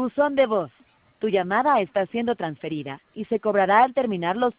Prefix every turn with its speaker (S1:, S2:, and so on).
S1: Buzón de voz. Tu llamada está siendo transferida y se cobrará al terminar los